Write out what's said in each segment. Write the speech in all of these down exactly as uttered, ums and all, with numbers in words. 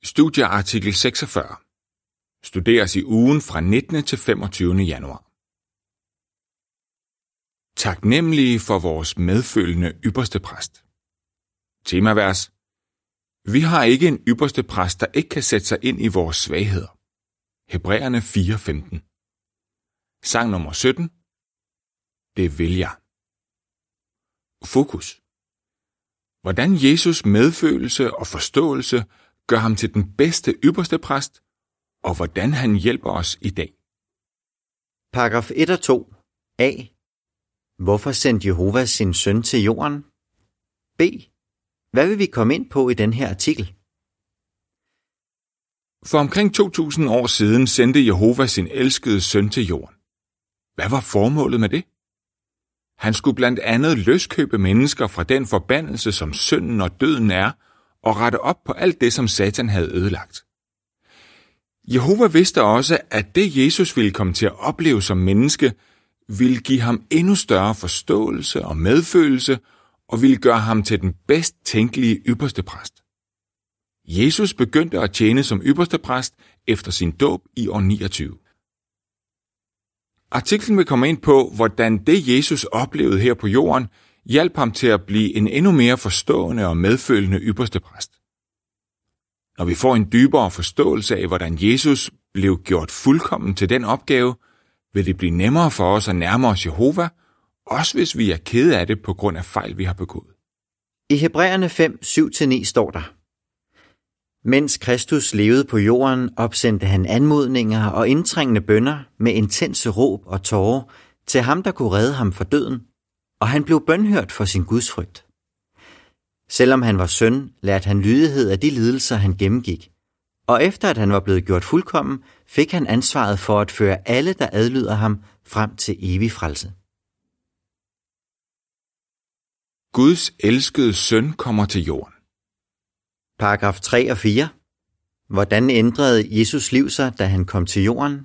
Studieartikel seksogfyrre. Studeres i ugen fra nittende til femogtyvende januar. Taknemmelige for vores medfølende ypperste præst. Temavers. Vi har ikke en ypperste præst, der ikke kan sætte sig ind i vores svagheder. Hebræerne fire femten. Sang nummer sytten. Det vil jeg. Fokus. Hvordan Jesus medfølelse og forståelse gør ham til den bedste ypperste præst, og hvordan han hjælper os i dag. Paragraf et og to. A. Hvorfor sendte Jehova sin søn til jorden? B. Hvad vil vi komme ind på i den her artikel? For omkring to tusind år siden sendte Jehova sin elskede søn til jorden. Hvad var formålet med det? Han skulle blandt andet løskøbe mennesker fra den forbandelse, som synden og døden er, og rette op på alt det, som Satan havde ødelagt. Jehova vidste også, at det Jesus ville komme til at opleve som menneske, ville give ham endnu større forståelse og medfølelse, og ville gøre ham til den bedst tænkelige ypperste præst. Jesus begyndte at tjene som ypperste præst efter sin dåb i år niogtyve. Artiklen vil komme ind på, hvordan det Jesus oplevede her på jorden, hjalp ham til at blive en endnu mere forstående og medfølende ypperste præst. Når vi får en dybere forståelse af, hvordan Jesus blev gjort fuldkommen til den opgave, vil det blive nemmere for os at nærme os Jehova, også hvis vi er kede af det på grund af fejl, vi har begået. I Hebræerne fem syv til ni står der: Mens Kristus levede på jorden, opsendte han anmodninger og indtrængende bønner med intense råb og tårer til ham, der kunne redde ham fra døden, og han blev bønhørt for sin gudsfrygt. Selvom han var søn, lærte han lydighed af de lidelser, han gennemgik, og efter at han var blevet gjort fuldkommen, fik han ansvaret for at føre alle, der adlyder ham, frem til evig frelse. Guds elskede søn kommer til jorden. Paragraf tre og fire. Hvordan ændrede Jesus liv sig, da han kom til jorden?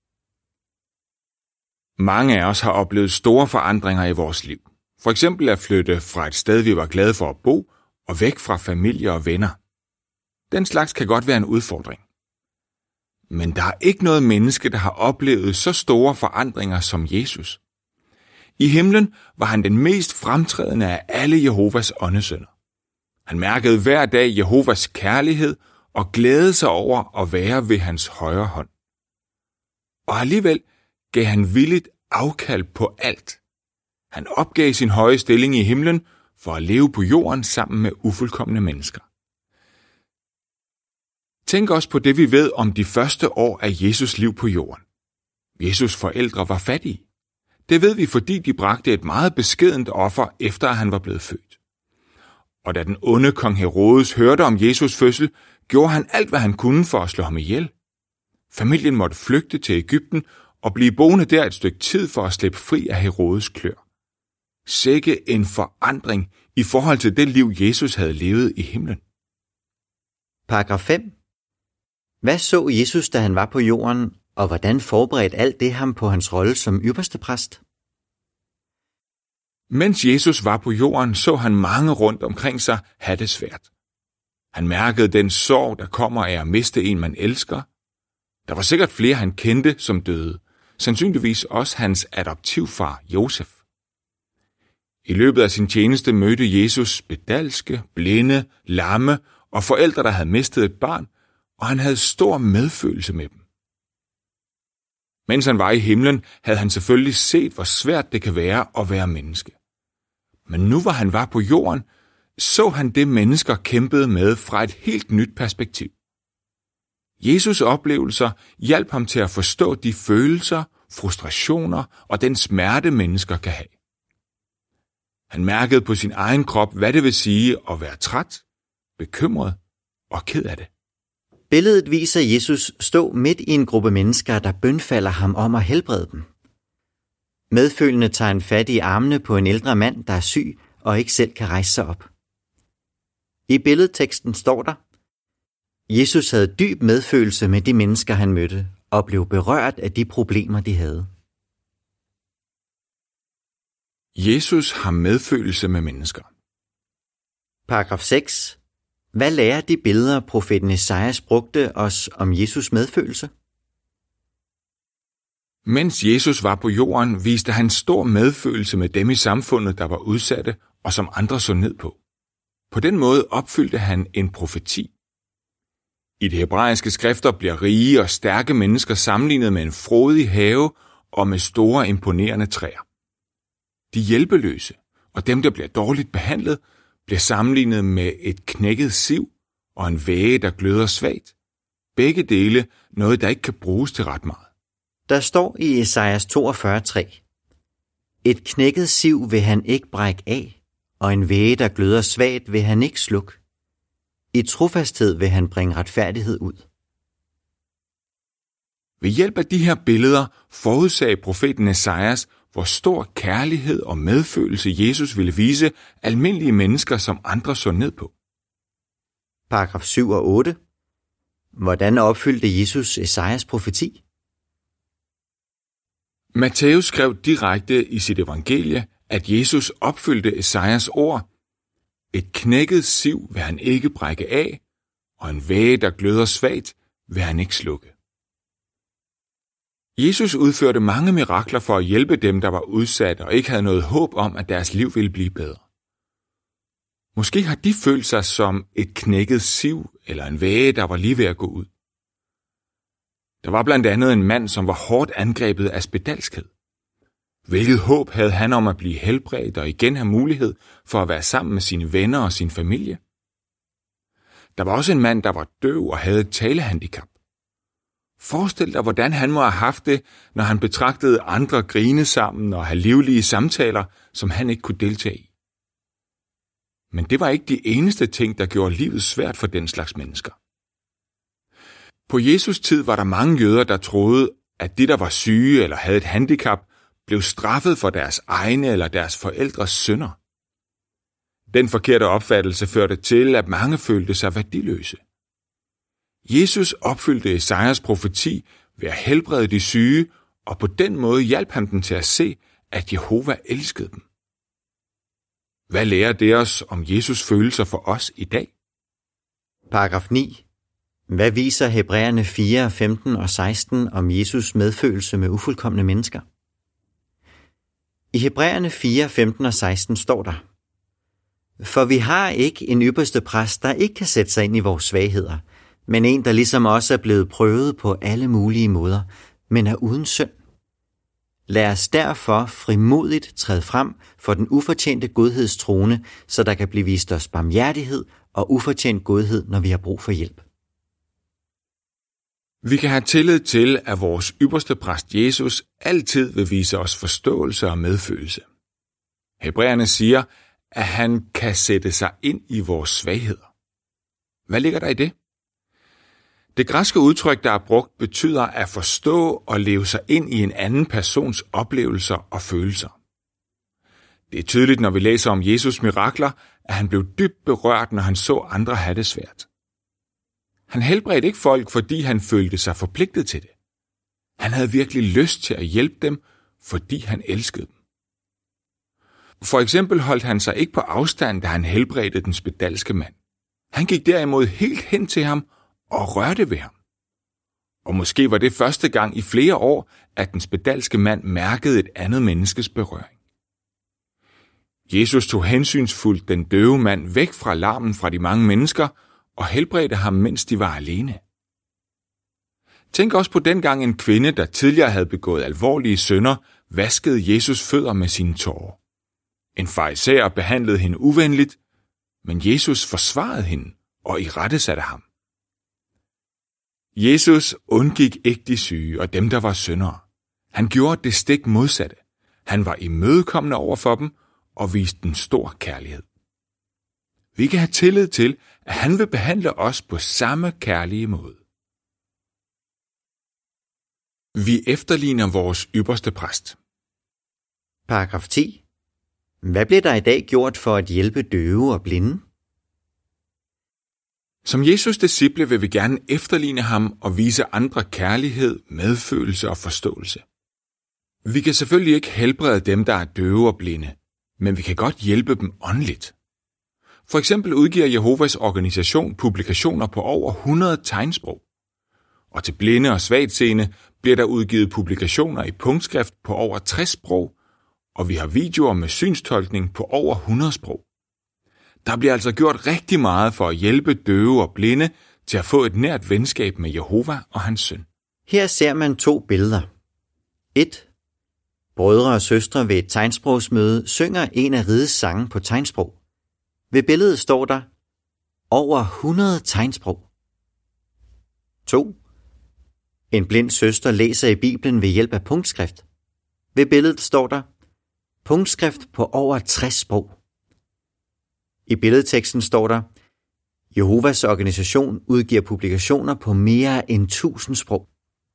Mange af os har oplevet store forandringer i vores liv. For eksempel at flytte fra et sted, vi var glade for at bo, og væk fra familie og venner. Den slags kan godt være en udfordring. Men der er ikke noget menneske, der har oplevet så store forandringer som Jesus. I himlen var han den mest fremtrædende af alle Jehovas åndesønner. Han mærkede hver dag Jehovas kærlighed og glædede sig over at være ved hans højre hånd. Og alligevel gav han villigt afkald på alt. Han opgav sin høje stilling i himlen for at leve på jorden sammen med ufuldkomne mennesker. Tænk også på det, vi ved om de første år af Jesus liv på jorden. Jesus' forældre var fattige. Det ved vi, fordi de bragte et meget beskedent offer, efter at han var blevet født. Og da den onde kong Herodes hørte om Jesus' fødsel, gjorde han alt, hvad han kunne for at slå ham ihjel. Familien måtte flygte til Egypten og blive boende der et stykke tid for at slippe fri af Herodes klør. Sikke en forandring i forhold til det liv, Jesus havde levet i himlen. Paragraf fem. Hvad så Jesus, da han var på jorden, og hvordan forberedte alt det ham på hans rolle som ypperste præst? Mens Jesus var på jorden, så han mange rundt omkring sig have det svært. Han mærkede den sorg, der kommer af at miste en, man elsker. Der var sikkert flere, han kendte, som døde. Sandsynligvis også hans adoptivfar, Josef. I løbet af sin tjeneste mødte Jesus spedalske, blinde, lamme og forældre, der havde mistet et barn, og han havde stor medfølelse med dem. Mens han var i himlen, havde han selvfølgelig set, hvor svært det kan være at være menneske. Men nu hvor han var på jorden, så han det mennesker kæmpede med fra et helt nyt perspektiv. Jesus' oplevelser hjalp ham til at forstå de følelser, frustrationer og den smerte, mennesker kan have. Han mærkede på sin egen krop, hvad det vil sige at være træt, bekymret og ked af det. Billedet viser Jesus stå midt i en gruppe mennesker, der bønfalder ham om at helbrede dem. Medfølende tager han fat i armene på en ældre mand, der er syg og ikke selv kan rejse sig op. I billedteksten står der: Jesus havde dyb medfølelse med de mennesker, han mødte, og blev berørt af de problemer, de havde. Jesus har medfølelse med mennesker. Paragraf seks. Hvad lærer de billeder, profeten Esajas brugte os om Jesus medfølelse? Mens Jesus var på jorden, viste han stor medfølelse med dem i samfundet, der var udsatte og som andre så ned på. På den måde opfyldte han en profeti. I de hebraiske skrifter bliver rige og stærke mennesker sammenlignet med en frodig have og med store imponerende træer. De hjælpeløse og dem, der bliver dårligt behandlet, bliver sammenlignet med et knækket siv og en væge, der gløder svagt. Begge dele noget, der ikke kan bruges til ret meget. Der står i Esajas toogfyrre tre: Et knækket siv vil han ikke brække af, og en væge, der gløder svagt, vil han ikke slukke. I trofasthed vil han bringe retfærdighed ud. Ved hjælp af de her billeder forudsagde profeten Esajas, hvor stor kærlighed og medfølelse Jesus ville vise almindelige mennesker, som andre så ned på. Paragraf syv og otte. Hvordan opfyldte Jesus Esajas profeti? Matthæus skrev direkte i sit evangelie, at Jesus opfyldte Esajas ord: Et knækket siv vil han ikke brække af, og en væge, der gløder svagt, vil han ikke slukke. Jesus udførte mange mirakler for at hjælpe dem, der var udsatte og ikke havde noget håb om, at deres liv ville blive bedre. Måske har de følt sig som et knækket siv eller en væge, der var lige ved at gå ud. Der var blandt andet en mand, som var hårdt angrebet af spedalskhed. Hvilket håb havde han om at blive helbredt og igen have mulighed for at være sammen med sine venner og sin familie? Der var også en mand, der var døv og havde et talehandicap. Forestil dig, hvordan han må have haft det, når han betragtede andre grine sammen og have livlige samtaler, som han ikke kunne deltage i. Men det var ikke de eneste ting, der gjorde livet svært for den slags mennesker. På Jesus tid var der mange jøder, der troede, at de, der var syge eller havde et handicap, blev straffet for deres egne eller deres forældres synder. Den forkerte opfattelse førte til, at mange følte sig værdiløse. Jesus opfyldte Esajas profeti ved at helbrede de syge, og på den måde hjalp han dem til at se, at Jehova elskede dem. Hvad lærer det os om Jesus følelser for os i dag? Paragraf ni. Hvad viser Hebræerne fire, femten og seksten om Jesus medfølelse med ufuldkomne mennesker? I Hebræerne fire, femten og seksten står der: For vi har ikke en ypperste præst, der ikke kan sætte sig ind i vores svagheder, men en, der ligesom også er blevet prøvet på alle mulige måder, men er uden synd. Lad os derfor frimodigt træde frem for den ufortjente godhedstrone, så der kan blive vist os barmhjertighed og ufortjent godhed, når vi har brug for hjælp. Vi kan have tillid til, at vores ypperste præst Jesus altid vil vise os forståelse og medfølelse. Hebræerne siger, at han kan sætte sig ind i vores svagheder. Hvad ligger der i det? Det græske udtryk, der er brugt, betyder at forstå og leve sig ind i en anden persons oplevelser og følelser. Det er tydeligt, når vi læser om Jesus mirakler, at han blev dybt berørt, når han så andre have det svært. Han helbredte ikke folk, fordi han følte sig forpligtet til det. Han havde virkelig lyst til at hjælpe dem, fordi han elskede dem. For eksempel holdt han sig ikke på afstand, da han helbredte den spedalske mand. Han gik derimod helt hen til ham og rørte ved ham. Og måske var det første gang i flere år, at den spedalske mand mærkede et andet menneskes berøring. Jesus tog hensynsfuldt den døve mand væk fra larmen fra de mange mennesker og helbredte ham, mens de var alene. Tænk også på dengang en kvinde, der tidligere havde begået alvorlige synder, vaskede Jesus fødder med sine tårer. En farisæer behandlede hende uvenligt, men Jesus forsvarede hende og irettesatte ham. Jesus undgik ikke de syge og dem, der var syndere. Han gjorde det stik modsatte. Han var imødekommende over for dem og viste dem stor kærlighed. Vi kan have tillid til, at han vil behandle os på samme kærlige måde. Vi efterligner vores ypperste præst. Paragraf ti. Hvad bliver der i dag gjort for at hjælpe døve og blinde? Som Jesus' disciple vil vi gerne efterligne ham og vise andre kærlighed, medfølelse og forståelse. Vi kan selvfølgelig ikke helbrede dem, der er døve og blinde, men vi kan godt hjælpe dem åndeligt. For eksempel udgiver Jehovas organisation publikationer på over hundrede tegnsprog. Og til blinde og svagtseende bliver der udgivet publikationer i punktskrift på over tres sprog, og vi har videoer med synstolkning på over hundrede sprog. Der bliver altså gjort rigtig meget for at hjælpe døve og blinde til at få et nært venskab med Jehova og hans søn. Her ser man to billeder. et. Brødre og søstre ved et tegnsprogsmøde synger en af rigets sange på tegnsprog. Ved billedet står der over hundrede tegnsprog. to. En blind søster læser i Bibelen ved hjælp af punktskrift. Ved billedet står der punktskrift på over tres sprog. I billedteksten står der Jehovas organisation udgiver publikationer på mere end tusind sprog.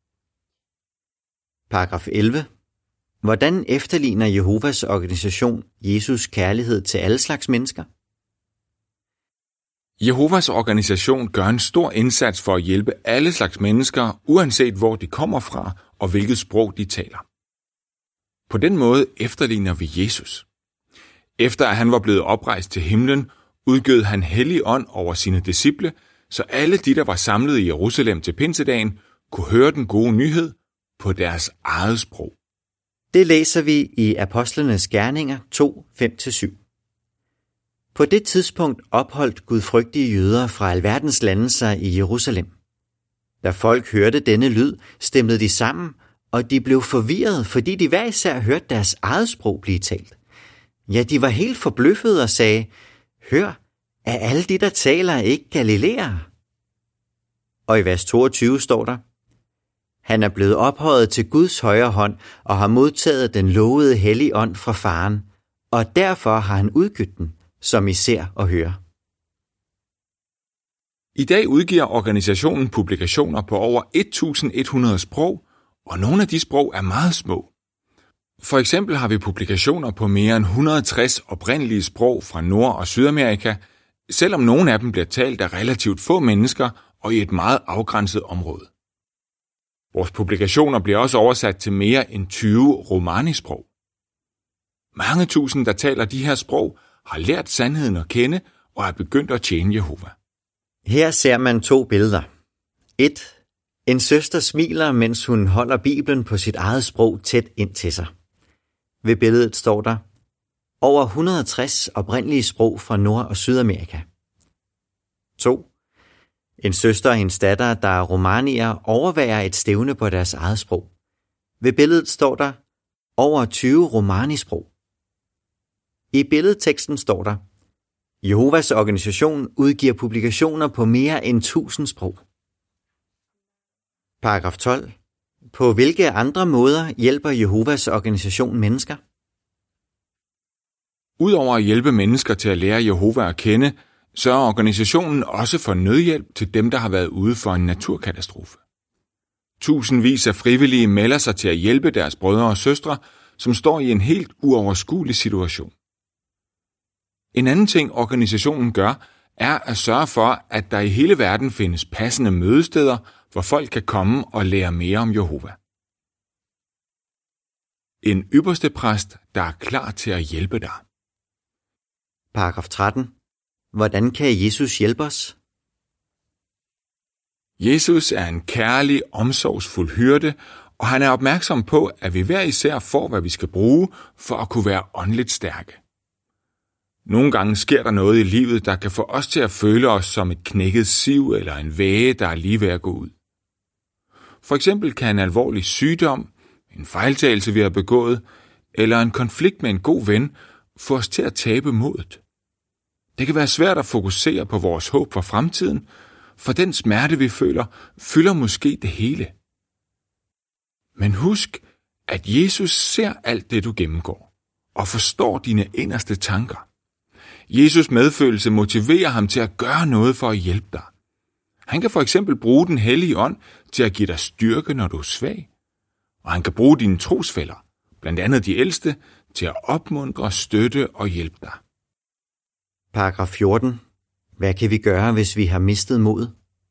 Paragraf elleve. Hvordan efterligner Jehovas organisation Jesus kærlighed til alle slags mennesker? Jehovas organisation gør en stor indsats for at hjælpe alle slags mennesker, uanset hvor de kommer fra og hvilket sprog de taler. På den måde efterligner vi Jesus. Efter at han var blevet oprejst til himlen, udgød han hellig ånd over sine disciple, så alle de, der var samlet i Jerusalem til pinsedagen, kunne høre den gode nyhed på deres eget sprog. Det læser vi i Apostlenes Gerninger to, fem til syv. På det tidspunkt opholdt gudfrygtige jøder fra alverdens lande sig i Jerusalem. Da folk hørte denne lyd, stemlede de sammen, og de blev forvirret, fordi de hver især hørte deres eget sprog blive talt. Ja, de var helt forbløffede og sagde, hør, er alle de, der taler, ikke galilæere? Og i vers toogtyve står der, han er blevet ophøjet til Guds højre hånd og har modtaget den lovede hellige ånd fra faren, og derfor har han udgivet den, som I ser og hører. I dag udgiver organisationen publikationer på over et tusind et hundrede sprog, og nogle af de sprog er meget små. For eksempel har vi publikationer på mere end et hundrede og tres oprindelige sprog fra Nord- og Sydamerika, selvom nogle af dem bliver talt af relativt få mennesker og i et meget afgrænset område. Vores publikationer bliver også oversat til mere end tyve romani-sprog. Mange tusind, der taler de her sprog, har lært sandheden at kende og er begyndt at tjene Jehova. Her ser man to billeder. et. En søster smiler, mens hun holder Bibelen på sit eget sprog tæt ind til sig. Ved billedet står der over et hundrede og tres oprindelige sprog fra Nord- og Sydamerika. to. En søster og hendes datter, der er romanier, overværer et stævne på deres eget sprog. Ved billedet står der over tyve romanisprog. I billedteksten står der Jehovas organisation udgiver publikationer på mere end tusind sprog. Paragraf tolv. På hvilke andre måder hjælper Jehovas organisation mennesker? Udover at hjælpe mennesker til at lære Jehova at kende, sørger organisationen også for nødhjælp til dem, der har været ude for en naturkatastrofe. Tusindvis af frivillige melder sig til at hjælpe deres brødre og søstre, som står i en helt uoverskuelig situation. En anden ting, organisationen gør, er at sørge for, at der i hele verden findes passende mødesteder, hvor folk kan komme og lære mere om Jehova. En ypperste præst, der er klar til at hjælpe dig. Paragraf tretten. Hvordan kan Jesus hjælpe os? Jesus er en kærlig, omsorgsfuld hyrde, og han er opmærksom på, at vi hver især får, hvad vi skal bruge, for at kunne være åndeligt stærke. Nogle gange sker der noget i livet, der kan få os til at føle os som et knækket siv eller en væge, der er lige ved at gå ud. For eksempel kan en alvorlig sygdom, en fejltagelse, vi har begået, eller en konflikt med en god ven få os til at tabe modet. Det kan være svært at fokusere på vores håb for fremtiden, for den smerte, vi føler, fylder måske det hele. Men husk, at Jesus ser alt det, du gennemgår, og forstår dine inderste tanker. Jesus' medfølelse motiverer ham til at gøre noget for at hjælpe dig. Han kan for eksempel bruge den hellige ånd til at give dig styrke, når du er svag. Og han kan bruge dine trosfæller, blandt andet de ældste, til at opmuntre, støtte og hjælpe dig. Paragraf fjorten. Hvad kan vi gøre, hvis vi har mistet mod?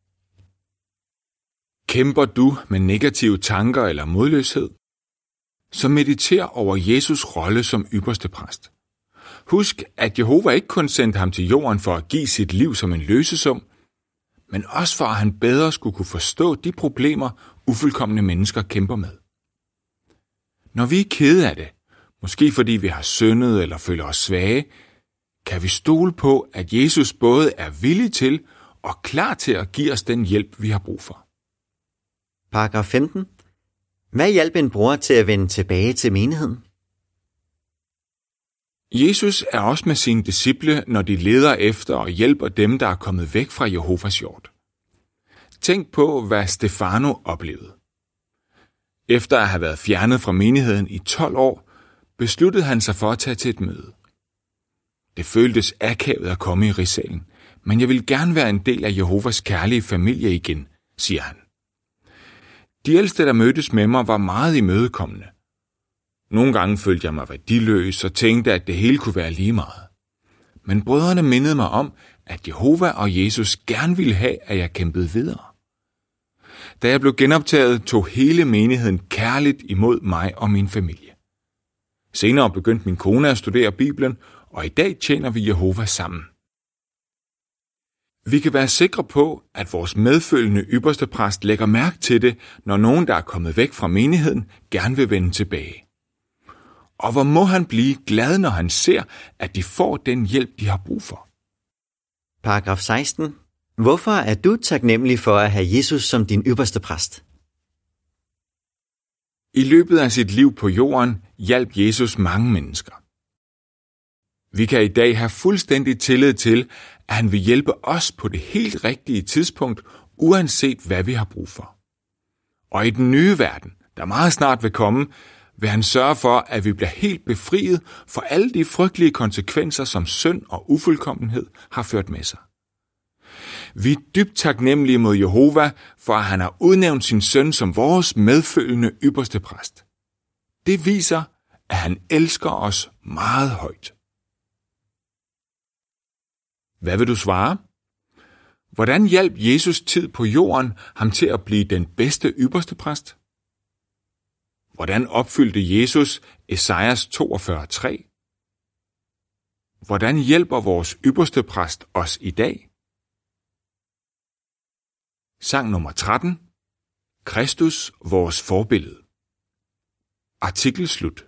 Kæmper du med negative tanker eller modløshed? Så mediter over Jesus' rolle som ypperste præst. Husk, at Jehova ikke kun sendte ham til jorden for at give sit liv som en løsesum, men også for at han bedre skulle kunne forstå de problemer, ufuldkomne mennesker kæmper med. Når vi er kede af det, måske fordi vi har syndet eller føler os svage, kan vi stole på, at Jesus både er villig til og klar til at give os den hjælp, vi har brug for. Paragraf femten. Hvad hjalp en bror til at vende tilbage til menigheden? Jesus er også med sine disciple, når de leder efter og hjælper dem, der er kommet væk fra Jehovas hjord. Tænk på, hvad Stefano oplevede. Efter at have været fjernet fra menigheden i tolv år, besluttede han sig for at tage til et møde. Det føltes akavet at komme i rigssalen, men jeg vil gerne være en del af Jehovas kærlige familie igen, siger han. De ældste, der mødtes med mig, var meget imødekommende. Nogle gange følte jeg mig værdiløs og tænkte, at det hele kunne være lige meget. Men brødrene mindede mig om, at Jehova og Jesus gerne ville have, at jeg kæmpede videre. Da jeg blev genoptaget, tog hele menigheden kærligt imod mig og min familie. Senere begyndte min kone at studere Bibelen, og i dag tjener vi Jehova sammen. Vi kan være sikre på, at vores medfølgende ypperstepræst lægger mærke til det, når nogen, der er kommet væk fra menigheden, gerne vil vende tilbage. Og hvor må han blive glad, når han ser, at de får den hjælp, de har brug for. Paragraf seksten. Hvorfor er du taknemmelig for at have Jesus som din ypperstepræst? I løbet af sit liv på jorden hjalp Jesus mange mennesker. Vi kan i dag have fuldstændig tillid til, at han vil hjælpe os på det helt rigtige tidspunkt, uanset hvad vi har brug for. Og i den nye verden, der meget snart vil komme, vil han sørge for, at vi bliver helt befriet for alle de frygtelige konsekvenser, som synd og ufuldkommenhed har ført med sig. Vi er dybt taknemmelige mod Jehova, for at han har udnævnt sin søn som vores medfølgende ypperstepræst. Det viser, at han elsker os meget højt. Hvad vil du svare? Hvordan hjalp Jesus tid på jorden ham til at blive den bedste ypperstepræst? Hvordan opfyldte Jesus Esajas toogfyrre tre? Hvordan hjælper vores ypperstepræst os i dag? Sang nummer tretten. Kristus, vores forbillede. Artikel slut.